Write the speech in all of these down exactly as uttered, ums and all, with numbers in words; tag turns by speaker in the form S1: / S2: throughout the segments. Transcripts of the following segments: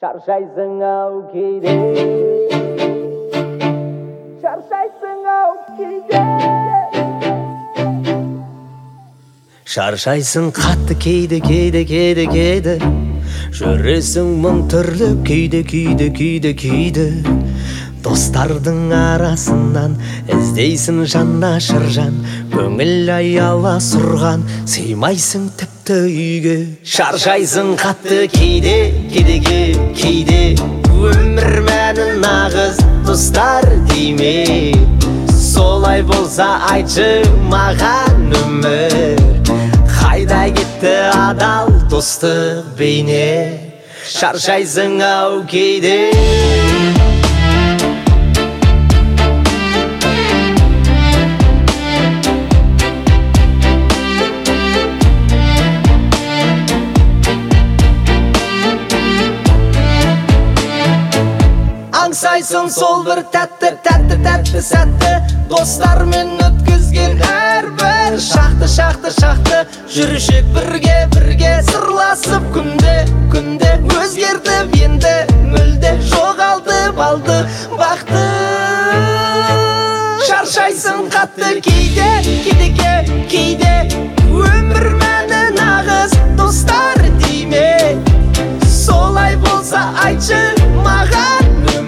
S1: Шаршайсың ау кейде, шаршайсың ау кейде. Шаршайсың қатты кейде, кейде, кейде, кейде. Жүресің мың түрлі кейде, кейде, кейде, кейде. Достардың арасынан іздейсің жанашыр жан, көңіл аяла сұрған, сыймайсың тіпті үйге. Шаршайсың қатты кейде, кейде, кейде. Өмір мәні нағыз достар дейме. Солай болса айтшы маған өмір, қайда кетті адал достық бейне. Шаршайсың ау кейде. Аңсайсың сол бір тәтті, тәтті, тәтті сәтті, достармен өткізген әрбір шақты, шақты, шақты. Жүрушек бірге, бірге сырласып күнде, күнде. Өзгертіп енді мүлде жоғалды балды бақты. Шаршайсың қатты кейде, кейде, кейде. Өмір мәні нағыз достар дейме. Солай болса айтшы маған,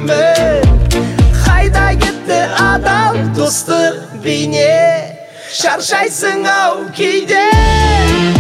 S1: қайда кетті адал достық бейне. Шаршайсың ау кейде.